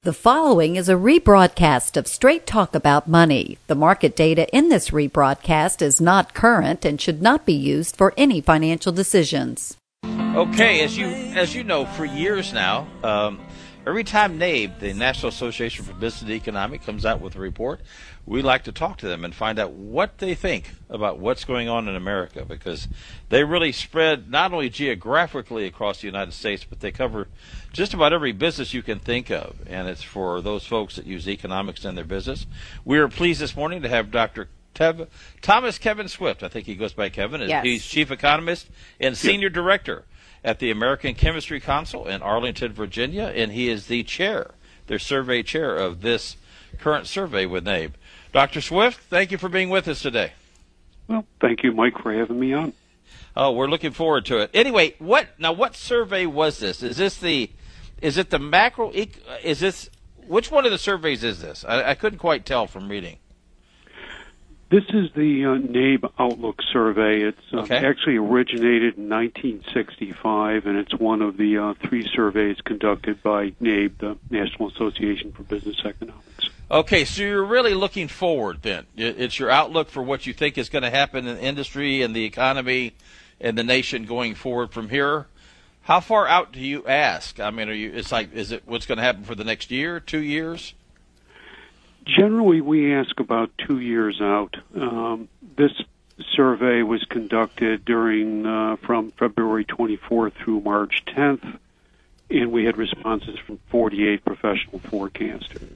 The following is a rebroadcast of Straight Talk About Money. The market data in this rebroadcast is not current and should not be used for any financial decisions. Okay, as you know, for years now, every time NABE, the National Association for Business and Economics, comes out with a report, we like to talk to them and find out what they think about what's going on in America, because they really spread not only geographically across the United States, but they cover just about every business you can think of, and it's for those folks that use economics in their business. We are pleased this morning to have Dr. Thomas Kevin Swift. I think he goes by Kevin. Yes. He's Chief Economist and Senior Director at the American Chemistry Council in Arlington, Virginia, and he is the chair, their survey chair of this current survey with NABE. Dr. Swift, thank you for being with us today. Well, thank you, Mike, for having me on. Oh, we're looking forward to it. Anyway, what survey was this? Is it the macro? Which one of the surveys is this? I couldn't quite tell from reading. This is the NABE Outlook survey. It's Okay. actually originated in 1965, and it's one of the three surveys conducted by NABE, the National Association for Business Economics. Okay, so you're really looking forward then. It's your outlook for what you think is going to happen in the industry and the economy and the nation going forward from here. How far out do you ask? I mean, is it what's going to happen for the next year, 2 years? Generally, we ask about 2 years out. This survey was conducted from February 24th through March 10th, and we had responses from 48 professional forecasters.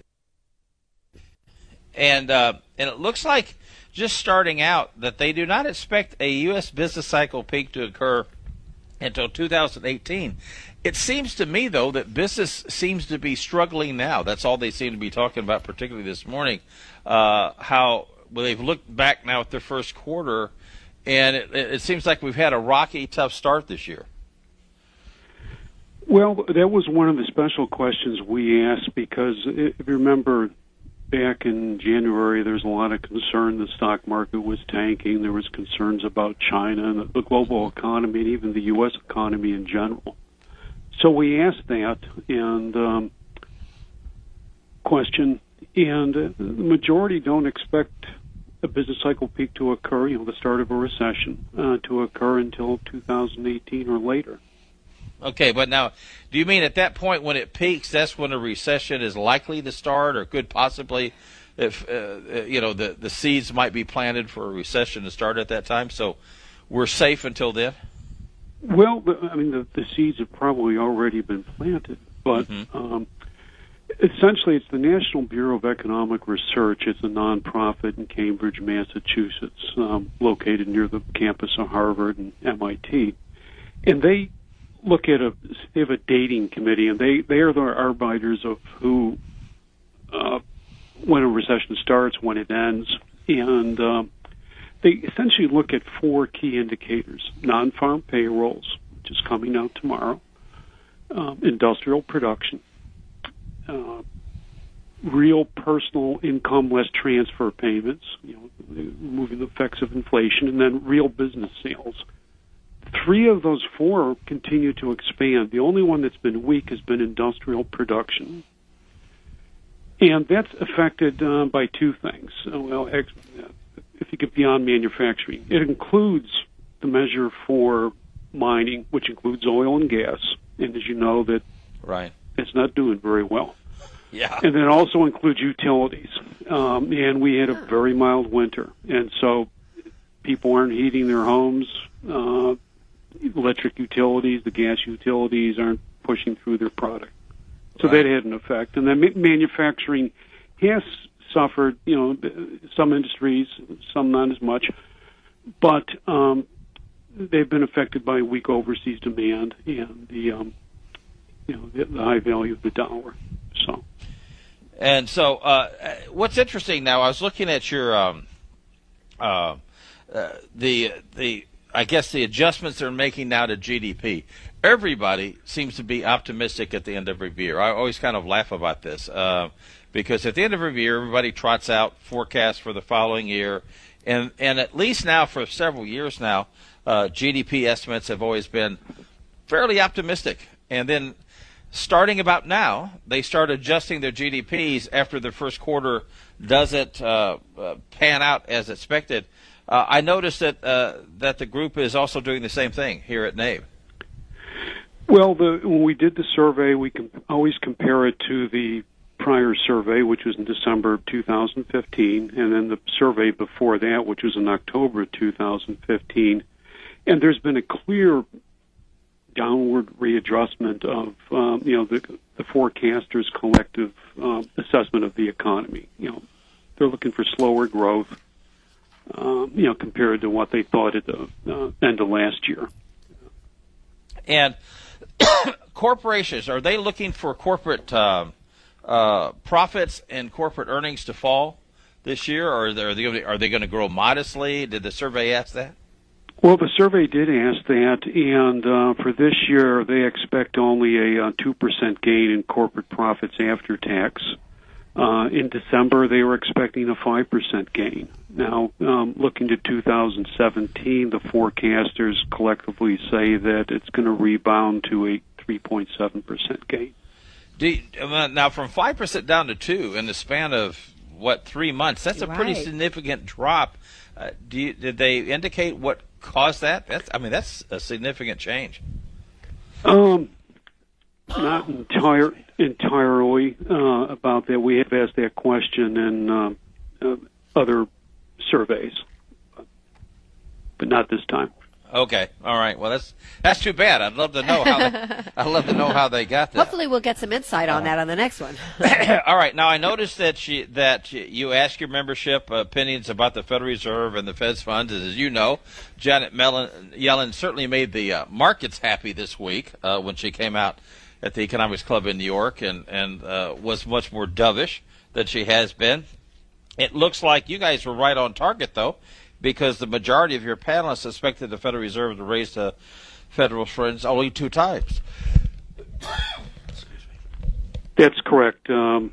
And it looks like, just starting out, that they do not expect a U.S. business cycle peak to occur until 2018. It seems to me, though, that business seems to be struggling now. That's all they seem to be talking about, particularly this morning, they've looked back now at their first quarter, and it seems like we've had a rocky, tough start this year. Well, that was one of the special questions we asked, because if you remember, back in January, there was a lot of concern the stock market was tanking. There was concerns about China and the global economy and even the U.S. economy in general. So we asked that question, and the majority don't expect a business cycle peak to occur, the start of a recession, to occur until 2018 or later. Okay, but now, do you mean at that point when it peaks, that's when a recession is likely to start, or could possibly, if the seeds might be planted for a recession to start at that time? So we're safe until then? Well, the seeds have probably already been planted, but essentially it's the National Bureau of Economic Research. It's a nonprofit in Cambridge, Massachusetts, located near the campus of Harvard and MIT, and they have a dating committee, and they are the arbiters of who, when a recession starts, when it ends, and they essentially look at four key indicators: non-farm payrolls, which is coming out tomorrow, industrial production, real personal income less transfer payments, removing the effects of inflation, and then real business sales. Three of those four continue to expand. The only one that's been weak has been industrial production. And that's affected by two things. If you get beyond manufacturing, it includes the measure for mining, which includes oil and gas. And as you know, that it's not doing very well. Yeah. And it also includes utilities. And we had a very mild winter. And so people aren't heating their homes. Electric utilities, the gas utilities aren't pushing through their product. So that had an effect. And then manufacturing has suffered, some industries, some not as much, but they've been affected by weak overseas demand and the high value of the dollar. So what's interesting now, I was looking at your I guess the adjustments they're making now to GDP. Everybody seems to be optimistic at the end of every year. I always kind of laugh about this because at the end of every year, everybody trots out forecasts for the following year. And at least now for several years now, GDP estimates have always been fairly optimistic. And then starting about now, they start adjusting their GDPs after the first quarter doesn't pan out as expected. I noticed that the group is also doing the same thing here at NABE. Well, when we did the survey, we can always compare it to the prior survey, which was in December of 2015, and then the survey before that, which was in October of 2015. And there's been a clear downward readjustment of the forecasters' collective assessment of the economy. They're looking for slower growth, compared to what they thought at the end of last year. And corporations, are they looking for corporate profits and corporate earnings to fall this year, or are they going to grow modestly? Did the survey ask that? Well, the survey did ask that, and for this year they expect only a 2% gain in corporate profits after tax. In December, they were expecting a 5% gain. Now, looking to 2017, the forecasters collectively say that it's going to rebound to a 3.7% gain. Now, from 5% down to 2% in the span of, 3 months, that's a pretty significant drop. Did they indicate what caused that? That's a significant change. Not entirely about that. We have asked that question in other surveys, but not this time. Okay, all right. Well, that's too bad. I'd love to know how they got that. Hopefully, we'll get some insight on that on the next one. All right. Now, I noticed that you asked your membership opinions about the Federal Reserve and the Fed's funds. As you know, Janet Yellen certainly made the markets happy this week when she came out at the Economics Club in New York and was much more dovish than she has been. It looks like you guys were right on target, though, because the majority of your panelists expected the Federal Reserve to raise the federal funds only 2 times. That's correct. There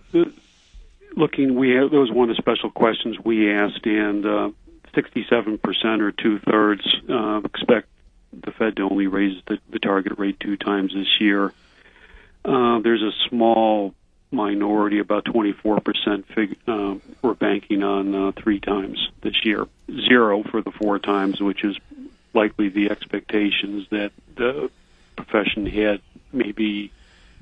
was one of the special questions we asked, and 67% or 2/3 expect the Fed to only raise the target rate 2 times this year. There's a small minority, about 24%, we're banking on 3 times this year. 0 for the 4 times, which is likely the expectations that the profession had maybe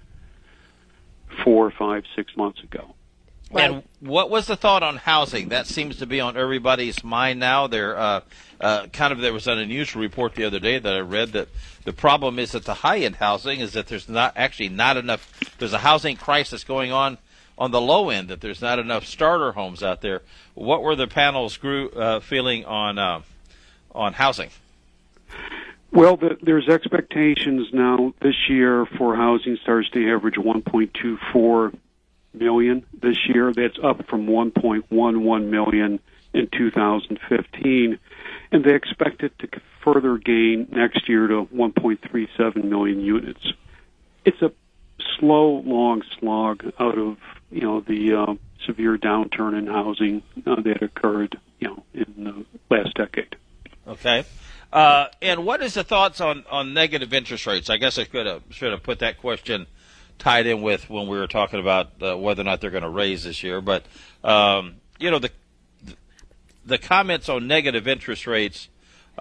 4, 5, 6 months ago. Right. And what was the thought on housing? That seems to be on everybody's mind now. There was an unusual report the other day that I read that the problem is that the high-end housing is that there's not enough. There's a housing crisis going on the low end, that there's not enough starter homes out there. What were the panel's feeling on housing? Well, there's expectations now this year for housing starts to average 1.24 million this year. That's up from 1.11 million in 2015, and they expect it to further gain next year to 1.37 million units. It's a slow, long slog out of the severe downturn in housing that occurred in the last decade. Okay. And what is the thoughts on negative interest rates? I guess I should have put that question tied in with when we were talking about whether or not they're going to raise this year. But, the comments on negative interest rates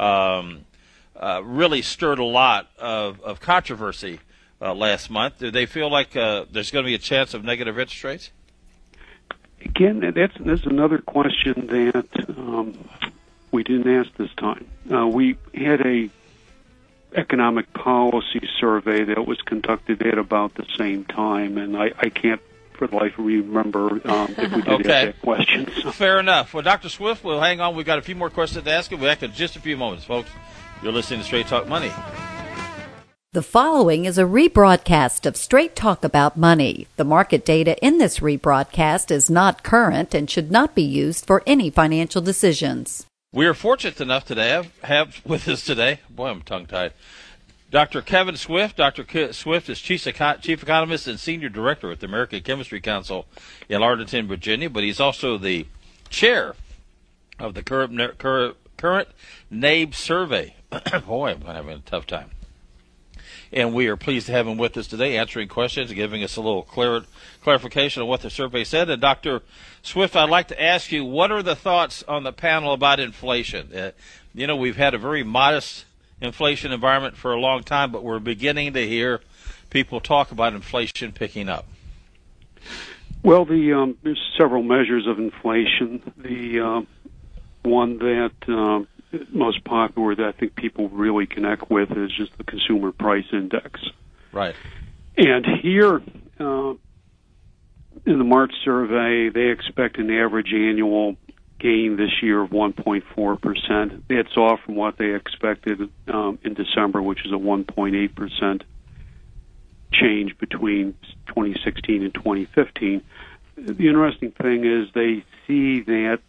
really stirred a lot of controversy last month. Do they feel like there's going to be a chance of negative interest rates? Again, that's another question that we didn't ask this time. We had a economic policy survey that was conducted at about the same time, and I can't for the life of me remember if we did ask that question. So. Fair enough. Well, Dr. Swift, we'll hang on. We've got a few more questions to ask you. We'll back in just a few moments, folks. You're listening to Straight Talk Money. The following is a rebroadcast of Straight Talk About Money. The market data in this rebroadcast is not current and should not be used for any financial decisions. We are fortunate enough today have with us today, boy, I'm tongue-tied, Dr. Kevin Swift. Dr. Swift is Chief Economist and Senior Director at the American Chemistry Council in Arlington, Virginia, but he's also the chair of the current NABE survey. Boy, I'm having a tough time. and we are pleased to have him with us today, answering questions, giving us a little clarification on what the survey said. And Dr. Swift, I'd like to ask you, what are the thoughts on the panel about inflation? We've had a very modest inflation environment for a long time, but we're beginning to hear people talk about inflation picking up. Well, there's several measures of inflation. The one that most popular that I think people really connect with is just the Consumer Price Index. Right. And here, in the March survey, they expect an average annual gain this year of 1.4%. That's off from what they expected in December, which is a 1.8% change between 2016 and 2015. The interesting thing is they see that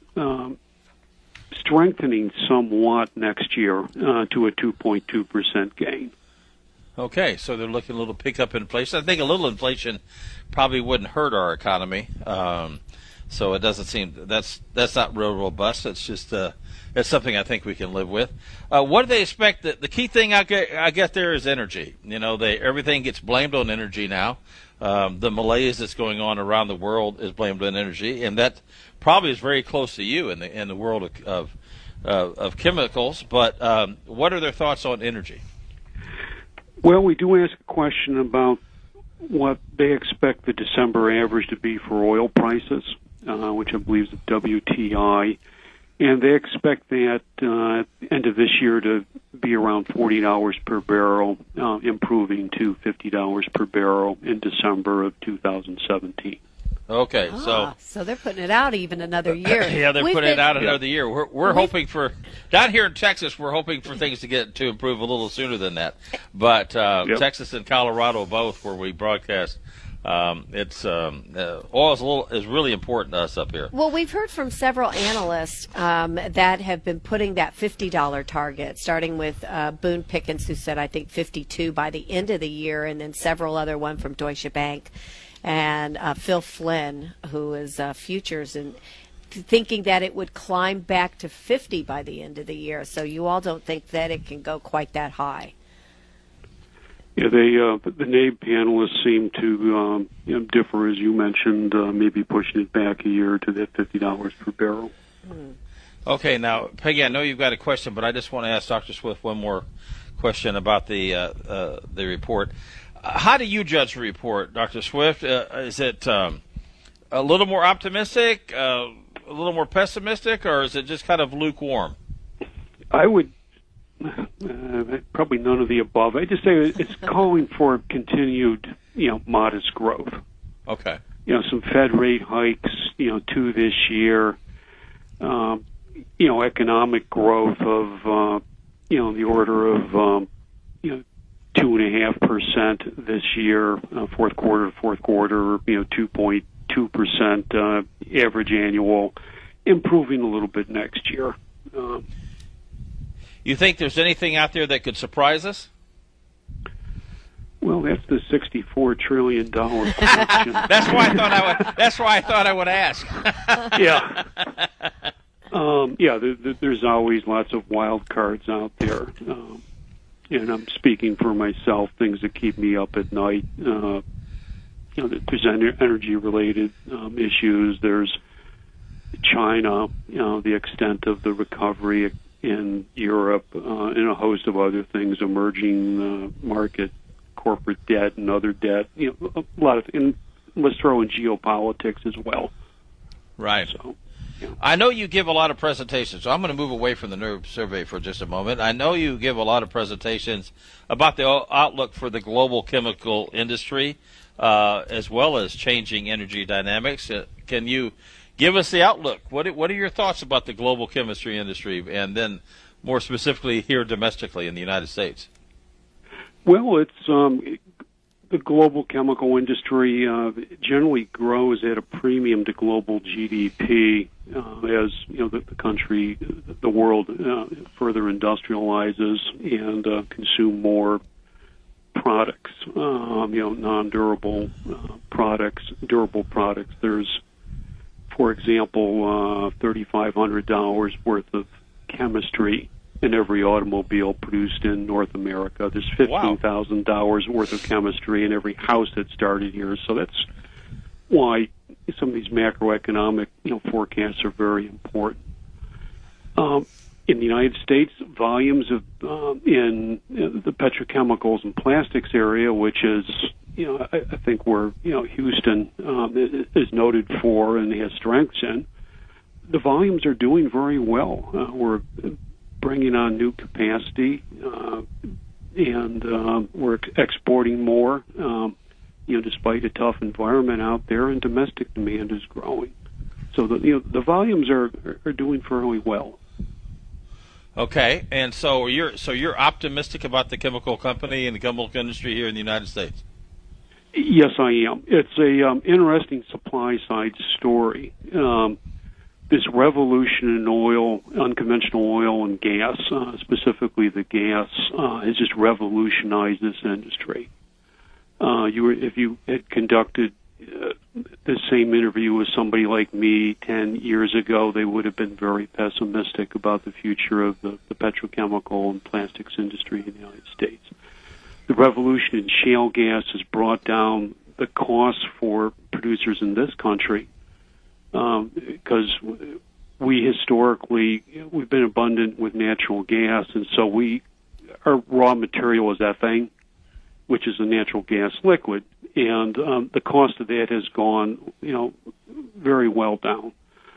strengthening somewhat next year to a 2.2% gain. Okay, so they're looking a little pickup in inflation. I think a little inflation probably wouldn't hurt our economy. So it doesn't seem that's not real robust. It's just it's something I think we can live with. What do they expect? The key thing I get there is energy. Everything gets blamed on energy now. The malaise that's going on around the world is blamed on energy, and that probably is very close to you in the world of chemicals. But what are their thoughts on energy? Well, we do ask a question about what they expect the December average to be for oil prices, which I believe is the WTI, and they expect that at the end of this year to be around $40 per barrel, improving to $50 per barrel in December of 2017. Okay, so they're putting it out even another year. Yeah, they're putting it out another year. We're hoping for down here in Texas. We're hoping for things to improve a little sooner than that. But Texas and Colorado both, where we broadcast, oil is really important to us up here. Well, we've heard from several analysts that have been putting that $50 target, starting with Boone Pickens, who said I think 52 by the end of the year, and then several other one from Deutsche Bank. And Phil Flynn, who is futures, and thinking that it would climb back to 50 by the end of the year. So you all don't think that it can go quite that high? Yeah, the NABE panelists seem to differ, as you mentioned, maybe pushing it back a year to that $50 per barrel. Okay, now, Peggy, I know you've got a question, but I just want to ask Dr. Swift one more question about the report. How do you judge the report, Dr. Swift? Is it a little more optimistic, a little more pessimistic, or is it just kind of lukewarm? I would probably none of the above. I just say it's calling for continued, modest growth. Okay. Some Fed rate hikes, 2 this year. Economic growth of, the order of, 2.5% this year, fourth quarter, 2.2% average annual, improving a little bit next year. You think there's anything out there that could surprise us? Well, that's the $64 trillion question. That's why I thought I would ask. Yeah. There's always lots of wild cards out there. And I'm speaking for myself, things that keep me up at night. There's energy-related issues. There's China, the extent of the recovery in Europe, and a host of other things, emerging market, corporate debt, and other debt. A lot of, and let's throw in geopolitics as well. Right. So. Yeah. I know you give a lot of presentations, so I'm going to move away from the NERB survey for just a moment. I know you give a lot of presentations about the outlook for the global chemical industry, as well as changing energy dynamics. Can you give us the outlook? What are your thoughts about the global chemistry industry, and then more specifically here domestically in the United States? Well, it's the global chemical industry generally grows at a premium to global GDP as the country, the world further industrializes and consume more products, non-durable products, durable products. There's, for example, $3,500 worth of chemistry in every automobile produced in North America. There's $15,000 worth of chemistry in every house that started here. So that's why some of these macroeconomic forecasts are very important. In the United States, volumes of in the petrochemicals and plastics area, which is I think where Houston is noted for and has strengths in, the volumes are doing very well. We're bringing on new capacity, and we're exporting more. Despite a tough environment out there, and domestic demand is growing. So the volumes are doing fairly well. Okay, and so you're optimistic about the chemical company and the chemical industry here in the United States? Yes, I am. It's a interesting supply side story. This revolution in oil, unconventional oil and gas, specifically the gas, has just revolutionized this industry. If you had conducted the same interview with somebody like me 10 years ago, they would have been very pessimistic about the future of the petrochemical and plastics industry in the United States. The revolution in shale gas has brought down the costs for producers in this country because we've been abundant with natural gas, and so our raw material is ethane, which is a natural gas liquid, and the cost of that has gone, very well down.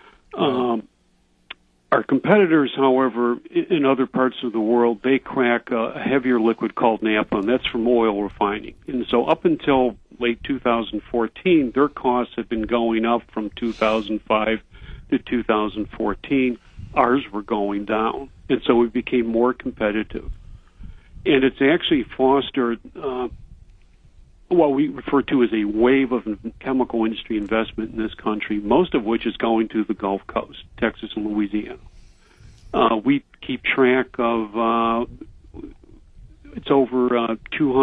Our competitors, however, in other parts of the world, they crack a heavier liquid called naphtha, and that's from oil refining. And so up until late 2014, their costs have been going up from 2005 to 2014. Ours were going down, and so we became more competitive. And it's actually fostered what we refer to as a wave of chemical industry investment in this country, most of which is going to the Gulf Coast, Texas and Louisiana. We keep track of, it's over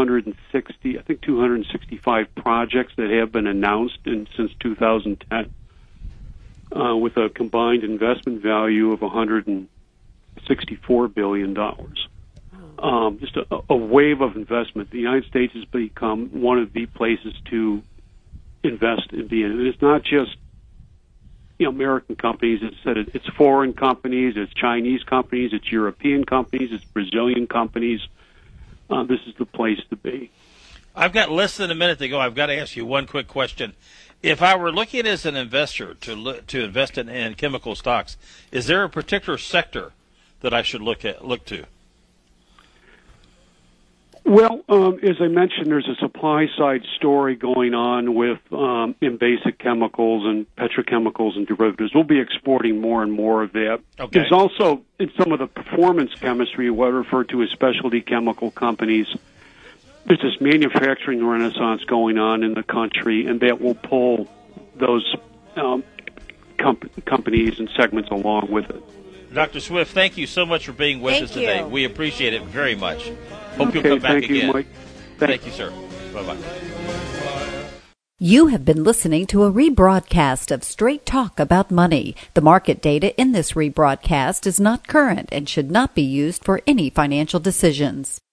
265 projects that have been announced since 2010, with a combined investment value of $164 billion. Just a wave of investment. The United States has become one of the places to invest in. And it's not just American companies. It's foreign companies. It's Chinese companies. It's European companies. It's Brazilian companies. This is the place to be. I've got less than a minute to go. I've got to ask you one quick question. If I were looking as an investor to invest in chemical stocks, is there a particular sector that I should look to? Well, as I mentioned, there's a supply-side story going on with in basic chemicals and petrochemicals and derivatives. We'll be exporting more and more of that. Okay. There's also, in some of the performance chemistry, what are referred to as specialty chemical companies, there's this manufacturing renaissance going on in the country, and that will pull those companies and segments along with it. Dr. Swift, thank you so much for being with us today. We appreciate it very much. Hope you'll come back again. Thank you, Mike. Thank you, sir. Bye-bye. You have been listening to a rebroadcast of Straight Talk About Money. The market data in this rebroadcast is not current and should not be used for any financial decisions.